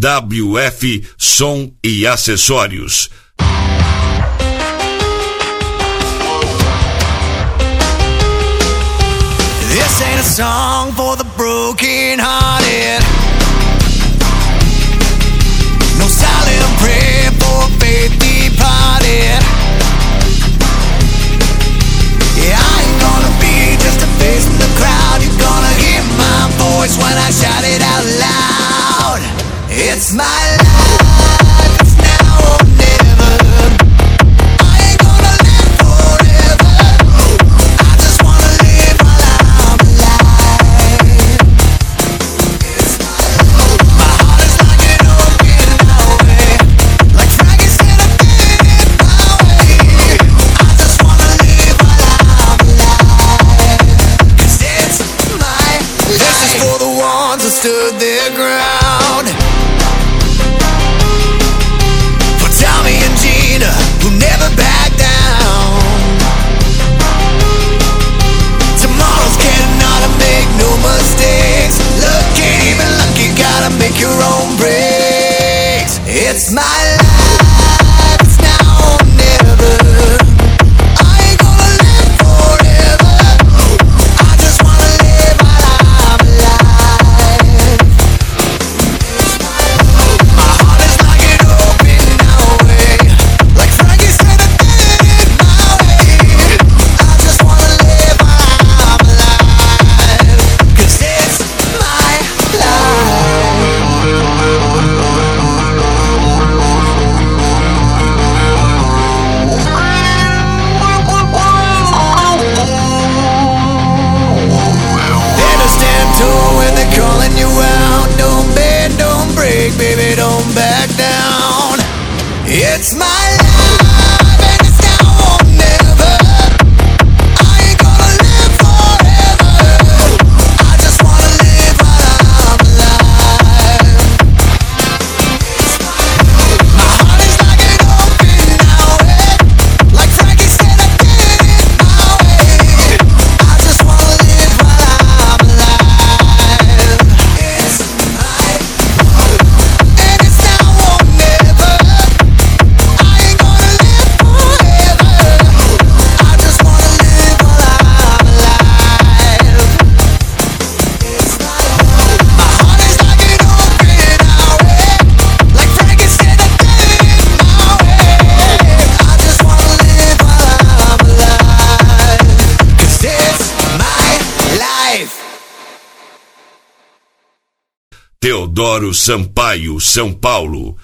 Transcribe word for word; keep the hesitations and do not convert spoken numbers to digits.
W F Som e Acessórios. This ain't a song for the broken hearted. No silent prayer for faith departed. Yeah, I ain't gonna be just a face in the crowd. You're gonna hear my voice when I shout it out loud. It's my life, it's now or never. I ain't gonna live forever. I just wanna live while I'm alive. It's my life. My heart is like an open highway. Like Frankie said, I did it my way. I just wanna live while I'm alive. 'Cause it's my life. This is for the ones that stood their ground. For Tommy and Gina, who never back down. Tomorrow's getting on to make no mistakes. Look, ain't even luck, you gotta make your own breaks. It's my life, it's now or never. I ain't gonna live forever. I just wanna live while I'm alive. My heart is like an open highway. Like Frankie said, I did it my way. I just wanna live while I'm alive. 'Cause it's my Better stand tall when they're calling you out. Don't bend, don't break, baby, don't back down. It's my life and it's now or never. I ain't gonna live forever. I just wanna live while I'm alive. My heart is like an open highway. Like Frankie said, I did it my way. I just wanna live while I'm alive. It's my and it's now or never. I ain't gonna live forever. I just wanna live while I'm alive. It's my my heart is like an open highway. Like Frankie said, I did it my way. I just wanna live while I'm alive. 'Cause it's my life. Teodoro Sampaio, São Paulo.